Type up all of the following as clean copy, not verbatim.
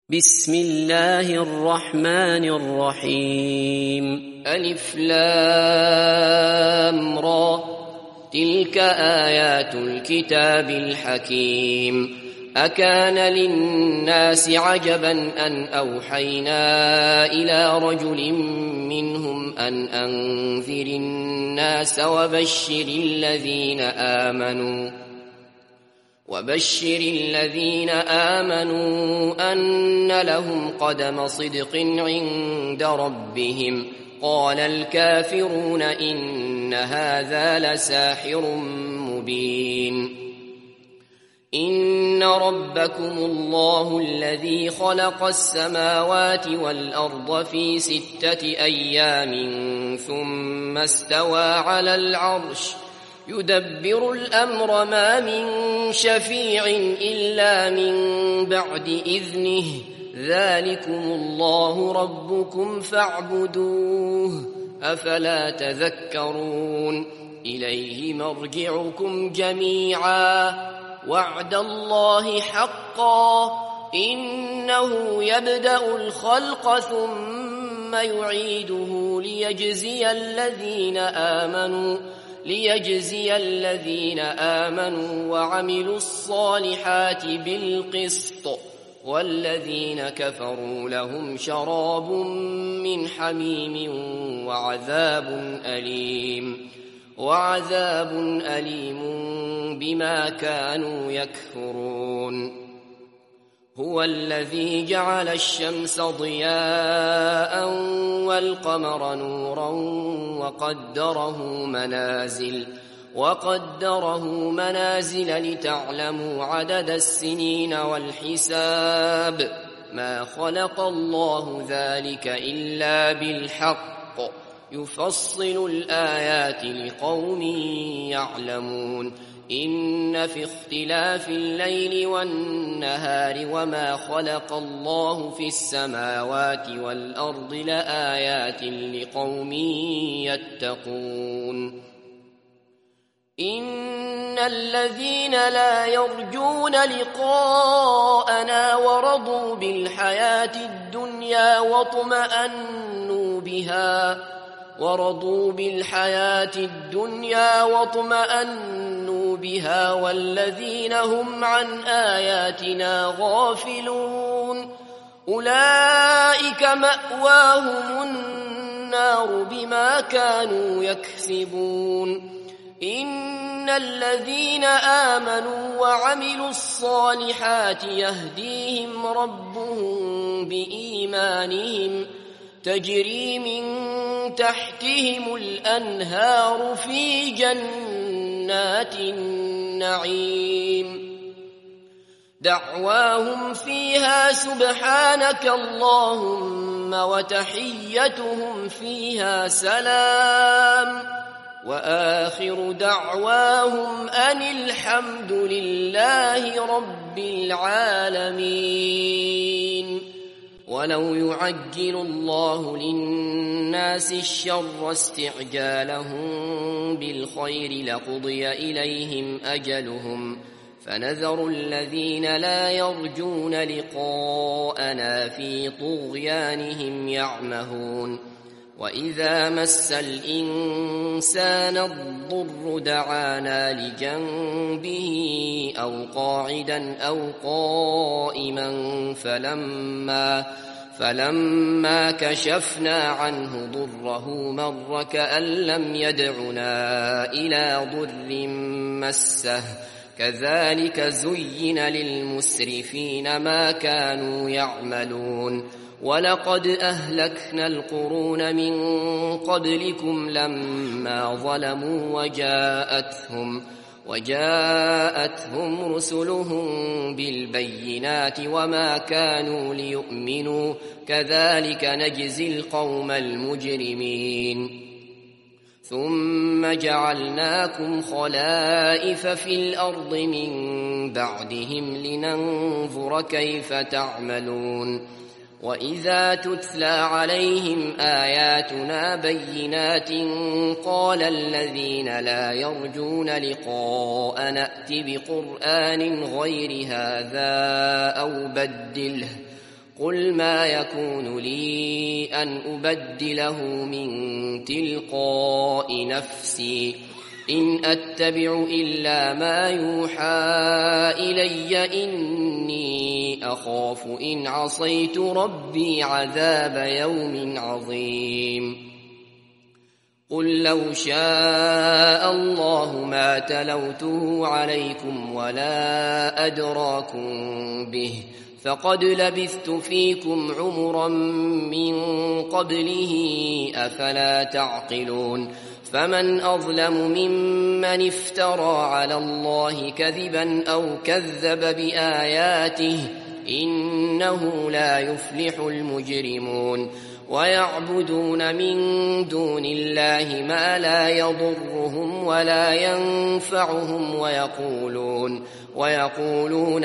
بسم الله الرحمن الرحيم. ألف لام را، تلك آيات الكتاب الحكيم. أكان للناس عجبا أن أوحينا إلى رجل منهم أن أنذر الناس وبشر الذين آمنوا أن لهم قدم صدق عند ربهم. قال الكافرون إن هذا لساحر مبين. إن ربكم الله الذي خلق السماوات والأرض في 6 أيام ثم استوى على العرش يدبر الأمر، ما من شفيع إلا من بعد إذنه، ذلكم الله ربكم فاعبدوه، أفلا تذكرون. إليه مرجعكم جميعا، وعد الله حقا، إنه يبدأ الخلق ثم يعيده ليجزي الذين آمنوا وعملوا الصالحات بالقسط، والذين كفروا لهم شراب من حميم وعذاب أليم بما كانوا يكفرون. هو الذي جعل الشمس ضياء والقمر نورا وقدره منازل لتعلموا عدد السنين والحساب، ما خلق الله ذلك إلا بالحق، يفصل الآيات لقوم يعلمون. إن في اختلاف الليل والنهار وما خلق الله في السماوات والأرض لآيات لقوم يتقون. إن الذين لا يرجون لقاءنا ورضوا بالحياة الدنيا واطمأنوا بها والذين هم عن آياتنا غافلون، أولئك مأواهم النار بما كانوا يكسبون. إن الذين آمنوا وعملوا الصالحات يهديهم ربهم بإيمانهم، تجري من تحتهم الأنهار في جنات النعيم، دعواهم فيها سبحانك اللهم وتحيتهم فيها سلام، وآخر دعواهم أن الحمد لله رب العالمين. ولو يعجل الله للناس الشر استعجالهم بالخير لقضي إليهم أجلهم، فنذر الذين لا يرجون لقاءنا في طغيانهم يعمهون. وإذا مس الإنسان الضر دعانا لجنبه أو قاعدا أو قائما، فلما كشفنا عنه ضره مر كأن لم يدعنا إلى ضر مسه، كذلك زين للمسرفين ما كانوا يعملون. ولقد أهلكنا القرون من قبلكم لما ظلموا وجاءتهم رسلهم بالبينات وما كانوا ليؤمنوا، كذلك نجزي القوم المجرمين. ثم جعلناكم خلائف في الأرض من بعدهم لننظر كيف تعملون. وإذا تتلى عليهم آياتنا بينات قال الذين لا يرجون لقاءنا ائت بقرآن غير هذا أو بدله قل ما يكون لي أن أبدله من تلقاء نفسي إن أتبع إلا ما يوحى إلي إني أخاف إن عصيت ربي عذاب يوم عظيم قل لو شاء الله ما تلوته عليكم ولا أدراكم به فقد لبثت فيكم عمرا من قبله أفلا تعقلون فمن أظلم ممن افترى على الله كذبا أو كذب بآياته إنه لا يفلح المجرمون ويعبدون من دون الله ما لا يضرهم ولا ينفعهم ويقولون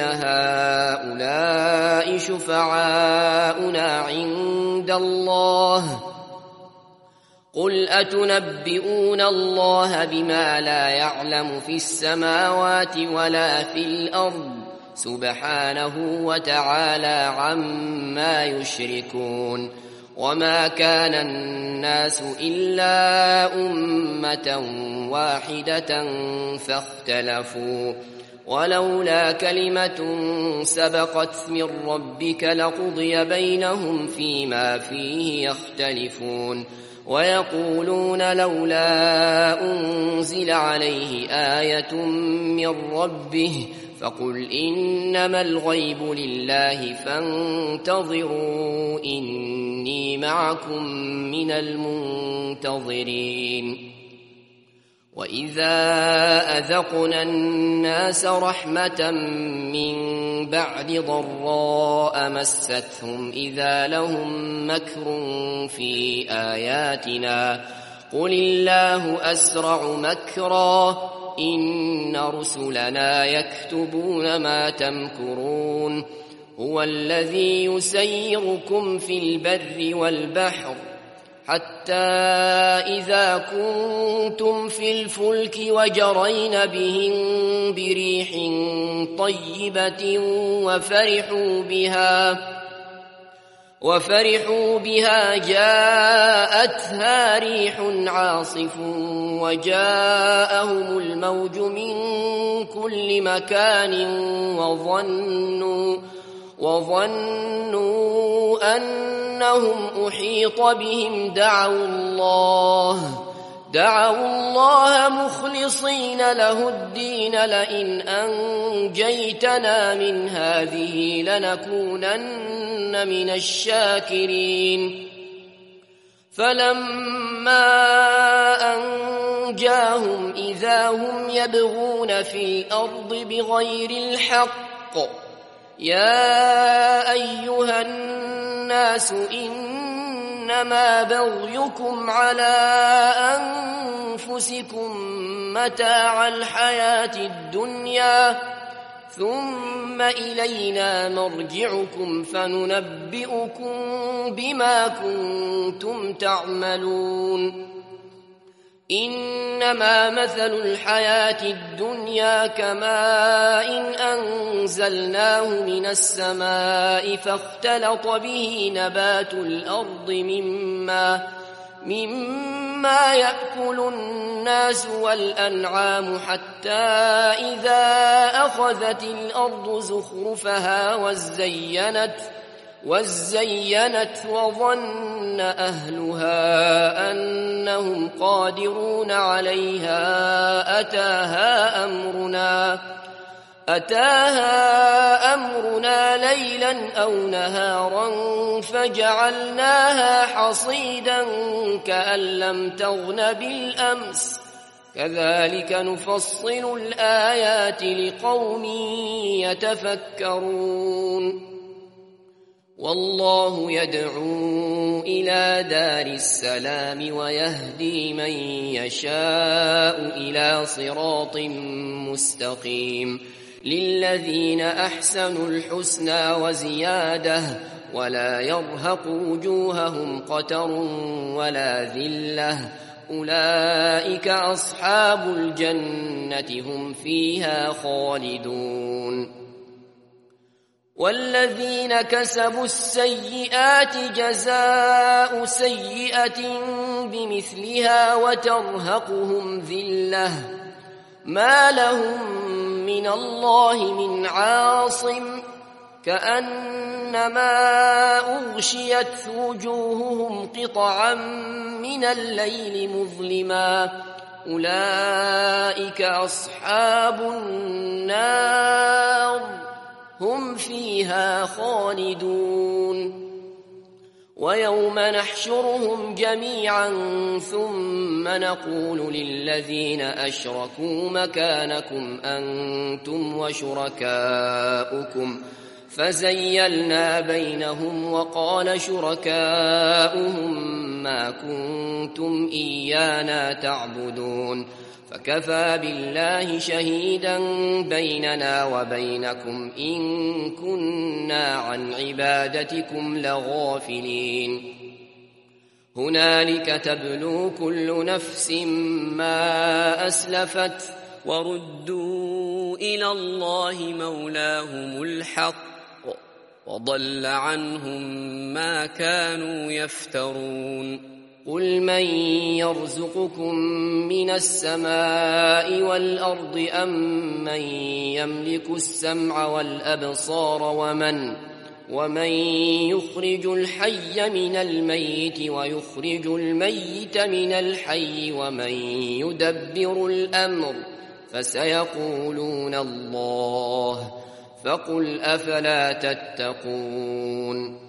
هؤلاء شفعاؤنا عند الله قل أتنبئون الله بما لا يعلم في السماوات ولا في الأرض سبحانه وتعالى عما يشركون وما كان الناس إلا أمة واحدة فاختلفوا ولولا كلمة سبقت من ربك لقضي بينهم فيما فيه يختلفون ويقولون لولا أنزل عليه آية من ربه فقل إنما الغيب لله فانتظروا إني معكم من المنتظرين وإذا أذقنا الناس رحمة من بعد ضراء مستهم إذا لهم مكر في آياتنا قل الله أسرع مكرا إن رسلنا يكتبون ما تمكرون هو الذي يسيركم في البر والبحر حتى إذا كنتم في الفلك وجرين بهم بريح طيبة وفرحوا بها جاءتها ريح عاصف وجاءهم الموج من كل مكان وظنوا أنهم أحيط بهم دعوا الله مخلصين له الدين لئن أنجيتنا من هذه لنكونن من الشاكرين فلما أنجاهم إذا هم يبغون في الأرض بغير الحق يا أيها الناس إنما بغيكم على أنفسكم متاع الحياة الدنيا ثم إلينا مرجعكم فننبئكم بما كنتم تعملون إنما مثل الحياة الدنيا كماء أنزلناه من السماء فاختلط به نبات الأرض مما يأكل الناس والأنعام حتى إذا أخذت الأرض زخرفها وزينت وظن أهلها أنهم قادرون عليها أتاها أمرنا ليلا أو نهارا فجعلناها حصيدا كأن لم تغن بالأمس كذلك نفصل الآيات لقوم يتفكرون والله يدعو إلى دار السلام ويهدي من يشاء إلى صراط مستقيم للذين أحسنوا الحسنى وزيادة ولا يرهق وجوههم قتر ولا ذلة أولئك أصحاب الجنة هم فيها خالدون والذين كسبوا السيئات جزاء سيئة بمثلها وترهقهم ذلة ما لهم من الله من عاصم كأنما أغشيت وجوههم قطعا من الليل مظلما أولئك أصحاب النار هم فيها خالدون ويوم نحشرهم جميعا ثم نقول للذين أشركوا مكانكم أنتم وشركاؤكم فزيلنا بينهم وقال شركاؤهم ما كنتم إيانا تعبدون فكفى بالله شهيدا بيننا وبينكم إن كنا عن عبادتكم لغافلين هنالك تبلو كل نفس ما أسلفت وردوا إلى الله مولاهم الحق وضل عنهم ما كانوا يفترون قل من يرزقكم من السماء والأرض أم من يملك السمع والأبصار ومن يخرج الحي من الميت ويخرج الميت من الحي ومن يدبر الأمر فسيقولون الله فقل أفلا تتقون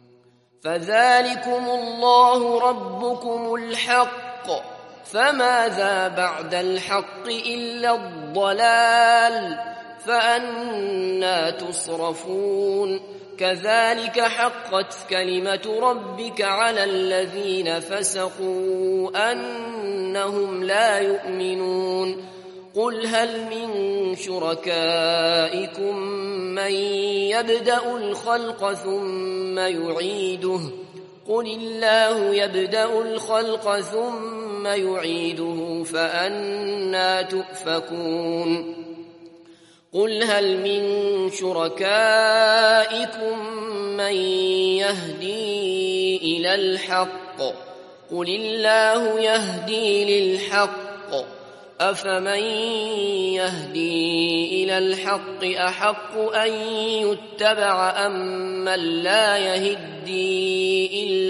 فذلكم الله ربكم الحق فماذا بعد الحق إلا الضلال فأنى تصرفون كذلك حقت كلمة ربك على الذين فسقوا أنهم لا يؤمنون قل هل من شركائكم من يبدأ الخلق ثم يعيده قل الله يبدأ الخلق ثم يعيده فأنى تؤفكون قل هل من شركائكم من يهدي إلى الحق قل الله يهدي للحق أفمن يهدي إلى الحق أحق أن يتبع أم من لا يهدي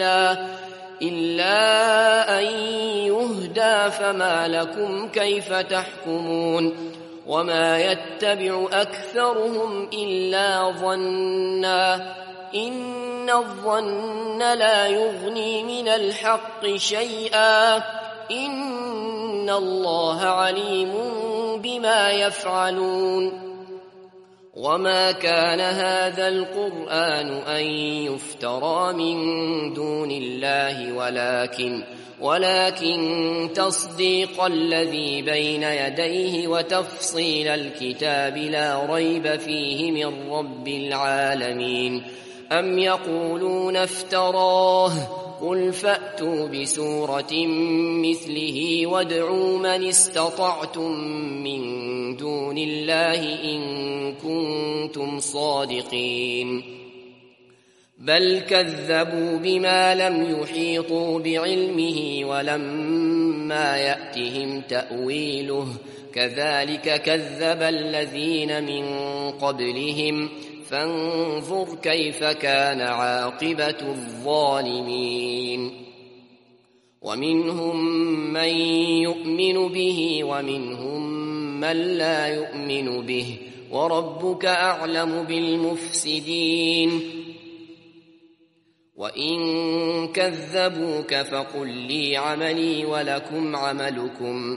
إلا أن يهدى فما لكم كيف تحكمون وما يتبع أكثرهم إلا ظنا إن الظن لا يغني من الحق شيئا إن الله عليم بما يفعلون وما كان هذا القرآن أن يفترى من دون الله ولكن تصديق الذي بين يديه وتفصيل الكتاب لا ريب فيه من رب العالمين أم يقولون افتراه قل فأتوا بسورة مثله وادعوا من استطعتم من دون الله إن كنتم صادقين بل كذبوا بما لم يحيطوا بعلمه ولما يأتهم تأويله كذلك كذب الذين من قبلهم فانظر كيف كان عاقبة الظالمين ومنهم من يؤمن به ومنهم من لا يؤمن به وربك أعلم بالمفسدين وإن كذبوك فقل لي عملي ولكم عملكم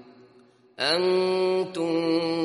أنتم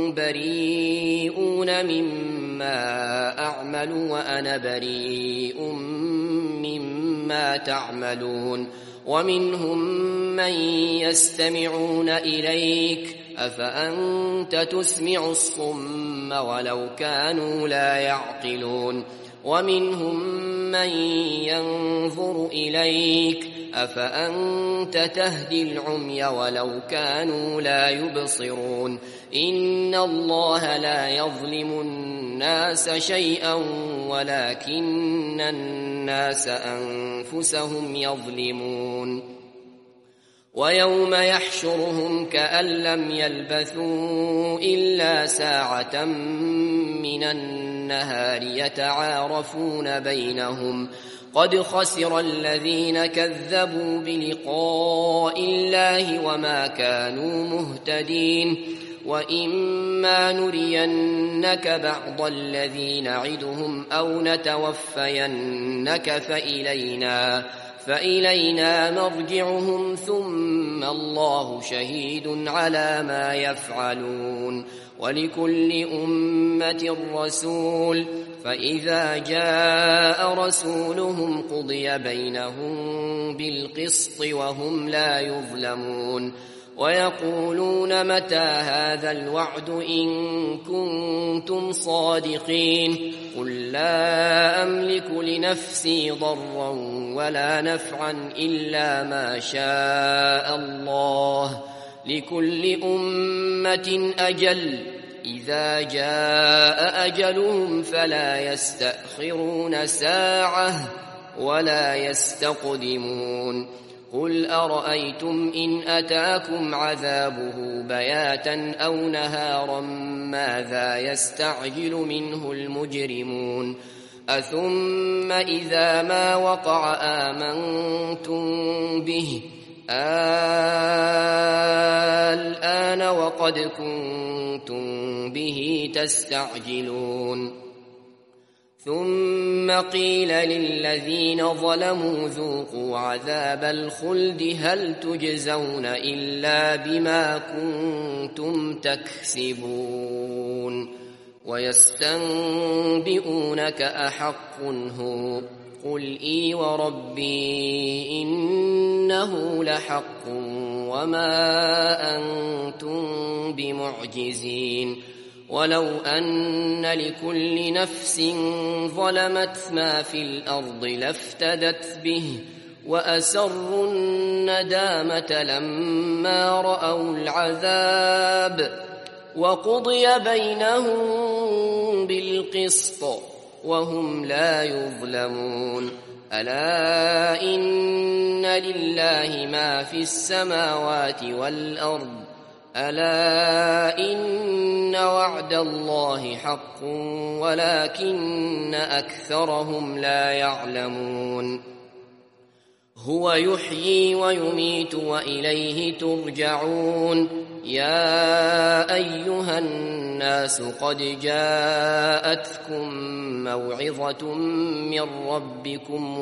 بريئون مما أعمل وأنا بريء مما تعملون ومنهم من يستمعون إليك أفأنت تسمع الصم ولو كانوا لا يعقلون ومنهم من ينظر إليك أفأنت تهدي العمي ولو كانوا لا يبصرون إن الله لا يظلم الناس شيئا ولكن الناس أنفسهم يظلمون ويوم يحشرهم كأن لم يلبثوا إلا ساعة من النهار يتعارفون بينهم قد خسر الذين كذبوا بلقاء الله وما كانوا مهتدين وإما نرينك بعض الذي نعدهم أو نتوفينك فإلينا مرجعهم ثم الله شهيد على ما يفعلون ولكل أمة رسول فإذا جاء رسولهم قضي بينهم بالقسط وهم لا يظلمون ويقولون متى هذا الوعد إن كنتم صادقين قل لا أملك لنفسي ضرا ولا نفعا إلا ما شاء الله لكل أمة أجل إذا جاء أجلهم فلا يستأخرون ساعة ولا يستقدمون قل أرأيتم إن أتاكم عذابه بياتا أو نهارا ماذا يستعجل منه المجرمون أثم إذا ما وقع آمنتم به الآن وقد كنتم به تستعجلون ثم قيل للذين ظلموا ذوقوا عذاب الخلد هل تجزون إلا بما كنتم تكسبون ويستنبئونك أحق هو قل إي وربي إنه لحق وما أنتم بمعجزين ولو أن لكل نفس ظلمت ما في الأرض لافتدت به وأسروا الندامة لما رأوا العذاب وقضي بينهم بالقسط وهم لا يظلمون ألا إن لله ما في السماوات والأرض ألا إن وعد الله حق ولكن أكثرهم لا يعلمون هو يحيي ويميت وإليه ترجعون يا أيها الناس قد جاءتكم موعظة من ربكم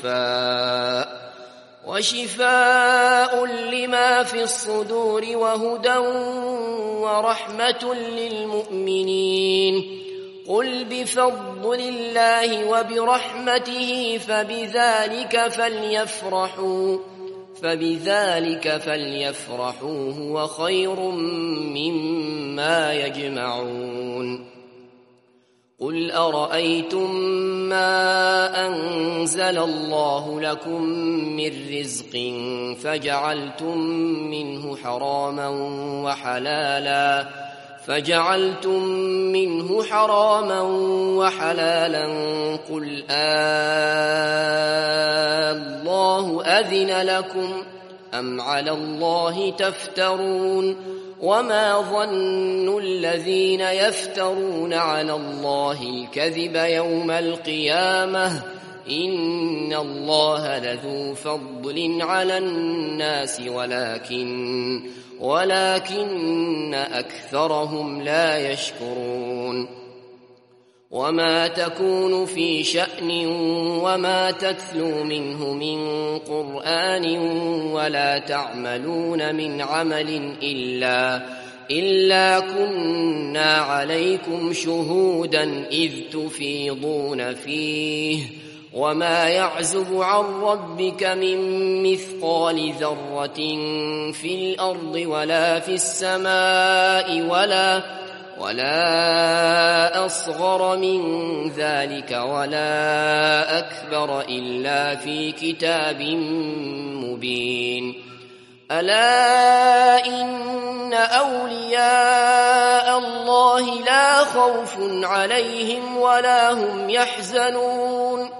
وشفاء لما في الصدور وهدى ورحمة للمؤمنين قل بفضل الله وبرحمته فبذلك فليفرحوا هو خير مما يجمعون قل أرأيتم ما أنزل الله لكم من رزق فجعلتم منه حراما وحلالا قل الله أذن لكم أم على الله تفترون وما ظن الذين يفترون على الله الكذب يوم القيامة إن الله لذو فضل على الناس ولكن أكثرهم لا يشكرون وما تكون في شأن وما تتلو منه من قرآن ولا تعملون من عمل إلا كنا عليكم شهودا إذ تفيضون فيه وما يعزب عن ربك من مثقال ذرة في الأرض ولا في السماء ولا أصغر من ذلك ولا أكبر إلا في كتاب مبين. ألا إن أولياء الله لا خوف عليهم ولا هم يحزنون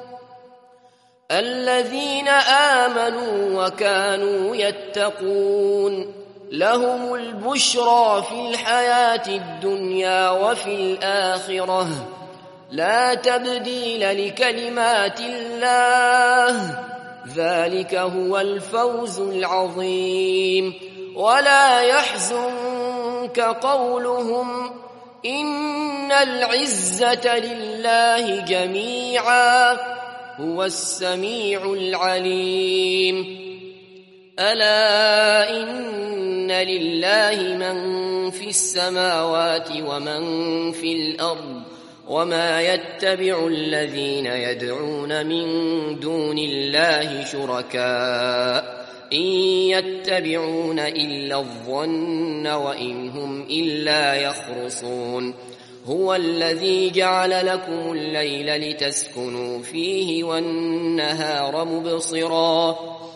الذين آمنوا وكانوا يتقون لهم البشرى في الحياة الدنيا وفي الآخرة لا تبديل لكلمات الله ذلك هو الفوز العظيم. ولا يحزنك قولهم إن العزة لله جميعا هو السميع العليم. ألا إن لله من في السماوات ومن في الأرض وما يتبع الذين يدعون من دون الله شركاء إن يتبعون إلا الظن وإن هم إلا يخرصون. هو الذي جعل لكم الليل لتسكنوا فيه والنهار مبصرا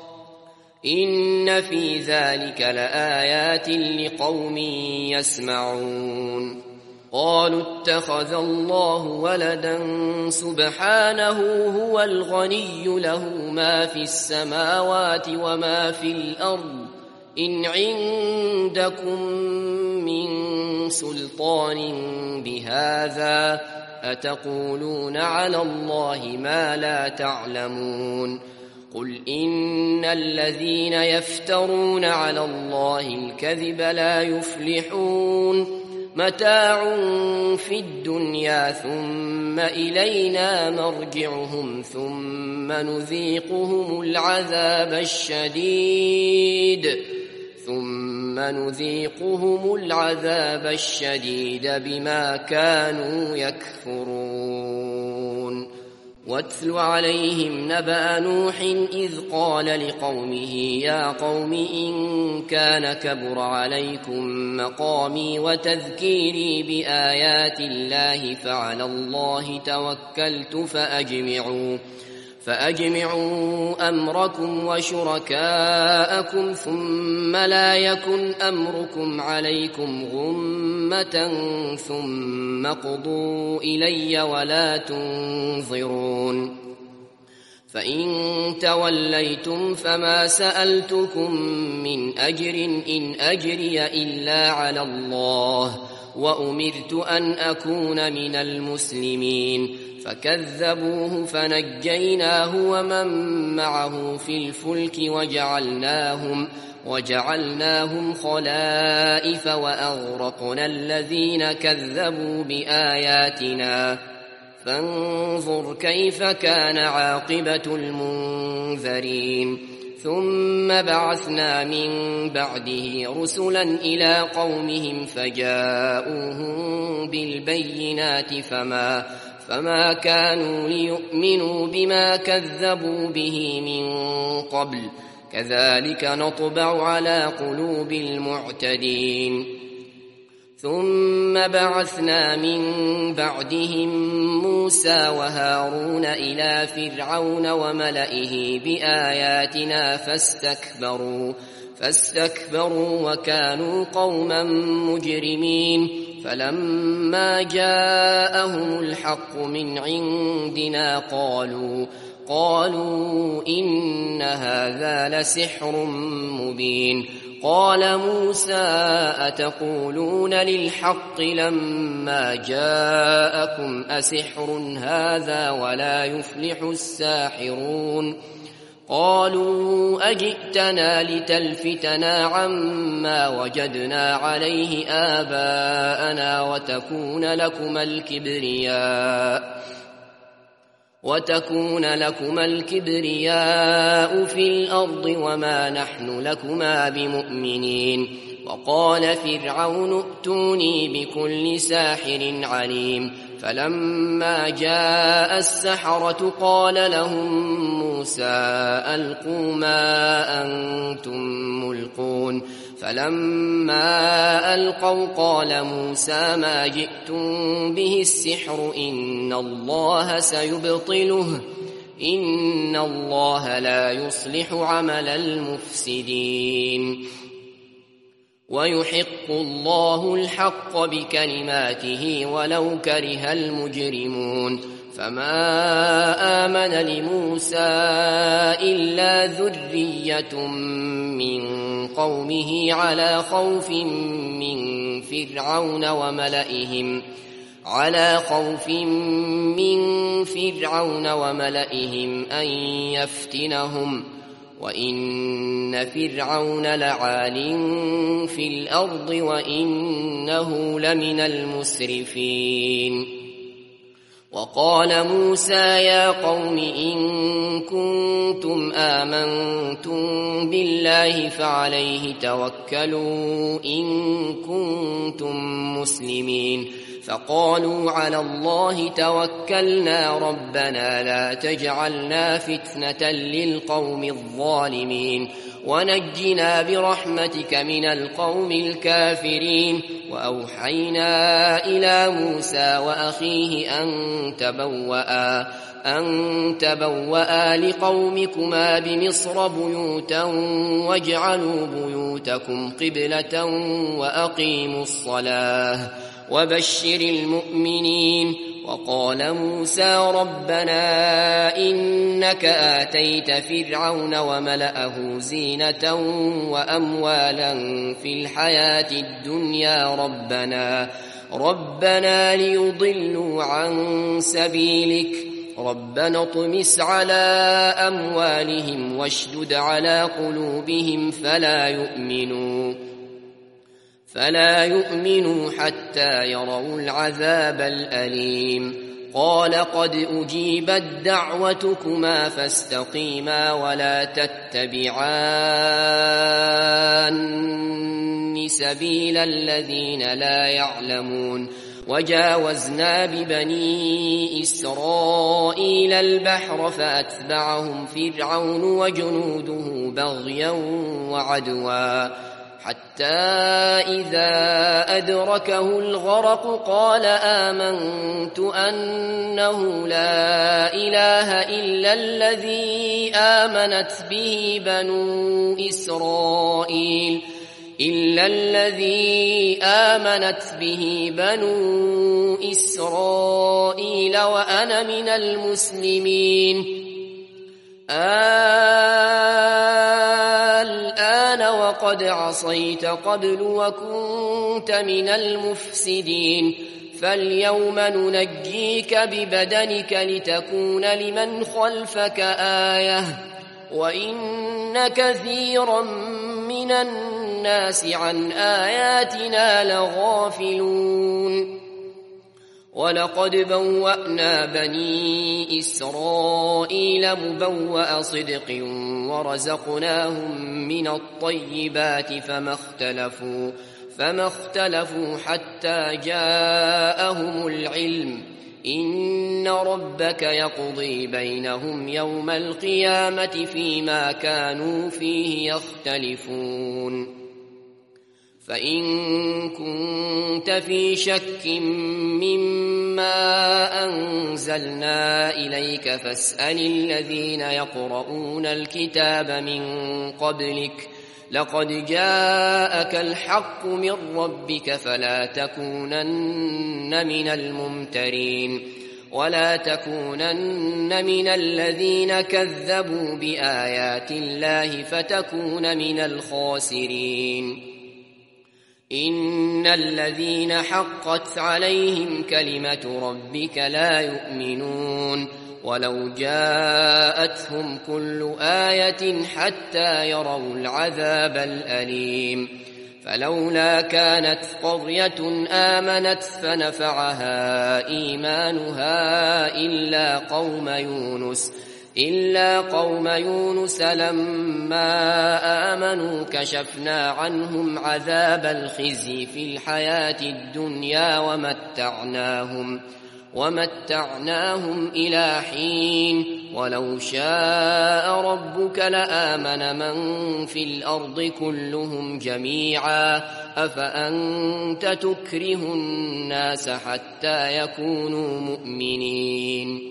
إن في ذلك لآيات لقوم يسمعون. قالوا اتخذ الله ولدا سبحانه هو الغني له ما في السماوات وما في الأرض إن عندكم من سلطان بهذا أتقولون على الله ما لا تعلمون. قل إن الذين يفترون على الله الكذب لا يفلحون متاع في الدنيا ثم إلينا مرجعهم ثم نذيقهم العذاب الشديد بما كانوا يكفرون. واتل عليهم نبأ نوح إذ قال لقومه يا قوم إن كان كبر عليكم مقامي وتذكيري بآيات الله فعلى الله توكلت فأجمعوا أمركم وشركاءكم ثم لا يكن أمركم عليكم غمة ثم قضوا إلي ولا تنظرون. فإن توليتم فما سألتكم من أجر إن أجري إلا على الله وأمرت أن أكون من المسلمين. فكذبوه فنجيناه ومن معه في الفلك وجعلناهم خلائف وأغرقنا الذين كذبوا بآياتنا فانظر كيف كان عاقبة المنذرين. ثم بعثنا من بعده رسلا إلى قومهم فجاءوهم بالبينات فما كانوا ليؤمنوا بما كذبوا به من قبل كذلك نطبع على قلوب المعتدين. ثم بعثنا من بعدهم موسى وهارون إلى فرعون وملئه بآياتنا فاستكبروا وكانوا قوما مجرمين. فلما جاءهم الحق من عندنا قالوا إن هذا لسحر مبين. قال موسى أتقولون للحق لما جاءكم أسحر هذا ولا يفلح الساحرون. قالوا أجئتنا لتلفتنا عما وجدنا عليه آباءنا وتكون لكما الكبرياء في الأرض وما نحن لكما بمؤمنين. وقال فرعون ائتوني بكل ساحر عليم فلما جاء السحرة قال لهم موسى ألقوا ما أنتم ملقون فلما ألقوا قال موسى ما جئتم به السحر إن الله سيبطله إن الله لا يصلح عمل المفسدين ويحق الله الحق بكلماته ولو كره المجرمون فما آمن لموسى إلا ذرية من قومه على خوف من فرعون وملئهم أن يفتنهم وإن فرعون لعال في الأرض وإنه لمن المسرفين وقال موسى يا قوم إن كنتم آمنتم بالله فعليه توكلوا إن كنتم مسلمين فقالوا على الله توكلنا ربنا لا تجعلنا فتنة للقوم الظالمين ونجنا برحمتك من القوم الكافرين وأوحينا إلى موسى وأخيه أن تبوأ لقومكما بمصر بيوتا واجعلوا بيوتكم قبلة وأقيموا الصلاة وبشر المؤمنين وقال موسى ربنا إنك آتيت فرعون وملأه زينة وأموالا في الحياة الدنيا ربنا ليضلوا عن سبيلك ربنا اطمس على أموالهم واشدد على قلوبهم فلا يؤمنوا حتى يروا العذاب الأليم قال قد أجيبت دعوتكما فاستقيما ولا تتبعان سبيل الذين لا يعلمون وجاوزنا ببني إسرائيل البحر فأتبعهم فرعون وجنوده بغيا وعدوا حتى إذا أدركه الغرق قال آمنت أنه لا إله إلا الذي آمنت به بنو إسرائيل وأنا من المسلمين الآن وقد عصيت قبل وكنت من المفسدين فاليوم ننجيك ببدنك لتكون لمن خلفك آية وإن كثيرا من الناس عن آياتنا لغافلون ولقد بوأنا بني إسرائيل مبوأ صدق ورزقناهم من الطيبات فما اختلفوا حتى جاءهم العلم إن ربك يقضي بينهم يوم القيامة فيما كانوا فيه يختلفون فإن كنت في شك مما أنزلنا إليك فاسأل الذين يقرؤون الكتاب من قبلك لقد جاءك الحق من ربك فلا تكونن من الممترين ولا تكونن من الذين كذبوا بآيات الله فتكون من الخاسرين إن الذين حقت عليهم كلمة ربك لا يؤمنون ولو جاءتهم كل آية حتى يروا العذاب الأليم فلولا كانت قرية آمنت فنفعها إيمانها إلا قوم يونس لما آمنوا كشفنا عنهم عذاب الخزي في الحياة الدنيا ومتعناهم إلى حين ولو شاء ربك لآمن من في الأرض كلهم جميعا أفأنت تكره الناس حتى يكونوا مؤمنين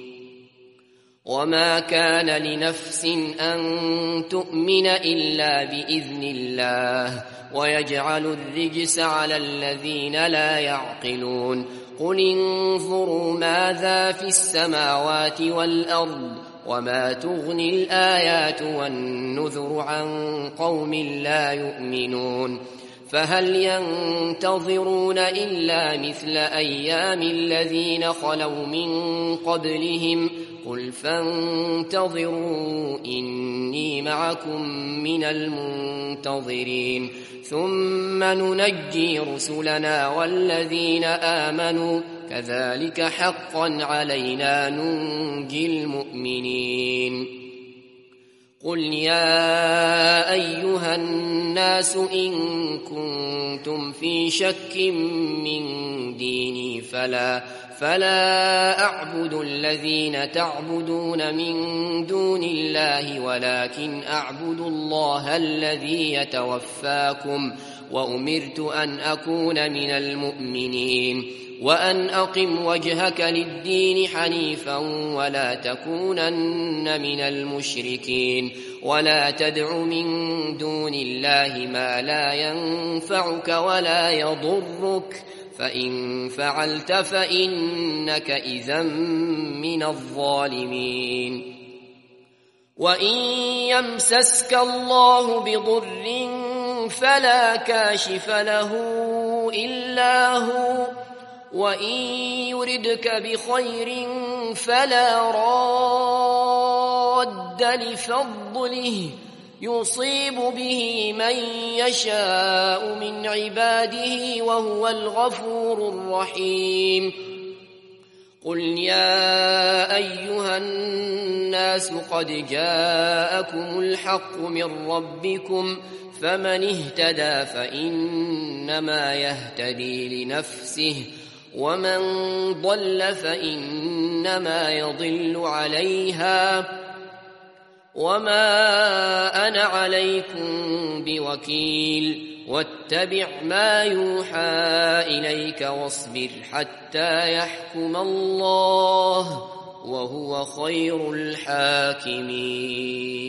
وما كان لنفس أن تؤمن إلا بإذن الله ويجعل الرجس على الذين لا يعقلون قل انظروا ماذا في السماوات والأرض وما تغني الآيات والنذر عن قوم لا يؤمنون فهل ينتظرون إلا مثل أيام الذين خلوا من قبلهم قل فانتظروا إني معكم من المنتظرين ثم ننجي رسلنا والذين آمنوا كذلك حقا علينا ننجي المؤمنين قل يا أيها الناس إن كنتم في شك من ديني فلا أعبد الذين تعبدون من دون الله ولكن أعبد الله الذي يتوفاكم وأمرت أن أكون من المؤمنين وأن أقم وجهك للدين حنيفا ولا تكونن من المشركين ولا تدع من دون الله ما لا ينفعك ولا يضرك فإن فعلت فإنك إذا من الظالمين وإن يمسسك الله بضر فلا كاشف له إلا هو وإن يردك بخير فلا راد لفضله يصيب به من يشاء من عباده وهو الغفور الرحيم قل يا أيها الناس قد جاءكم الحق من ربكم فمن اهتدى فإنما يهتدي لنفسه ومن ضل فإنما يضل عليها وما أنا عليكم بوكيل واتبع ما يوحى إليك واصبر حتى يحكم الله وهو خير الحاكمين